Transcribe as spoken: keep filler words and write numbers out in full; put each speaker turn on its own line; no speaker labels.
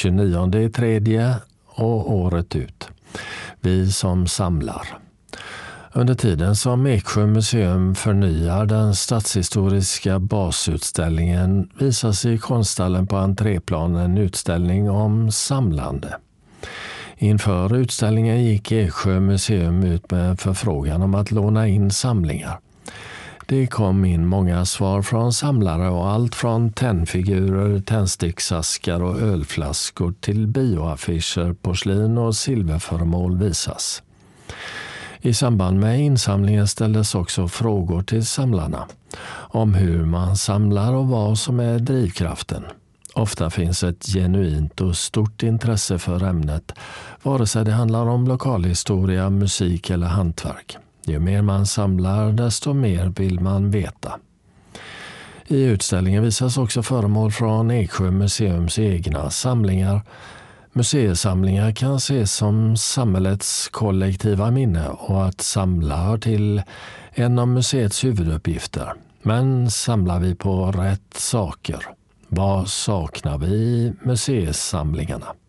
tjugonionde i tredje och året ut. Vi som samlar. Under tiden som Eksjö museum förnyar den stadshistoriska basutställningen visas i konsthallen på entréplan en utställning om samlande. Inför utställningen gick Eksjö museum ut med en förfrågan om att låna in samlingar. Det kom in många svar från samlare och allt från tennfigurer, tändsticksaskar och ölflaskor till bioaffischer, porslin och silverföremål visas. I samband med insamlingen ställdes också frågor till samlarna om hur man samlar och vad som är drivkraften. Ofta finns ett genuint och stort intresse för ämnet, vare sig det handlar om lokalhistoria, musik eller hantverk. Ju mer man samlar, desto mer vill man veta. I utställningen visas också föremål från Eksjö museums egna samlingar. Museisamlingar kan ses som samhällets kollektiva minne och att samla hör till en av museets huvuduppgifter. Men samlar vi på rätt saker? Vad saknar vi i museisamlingarna?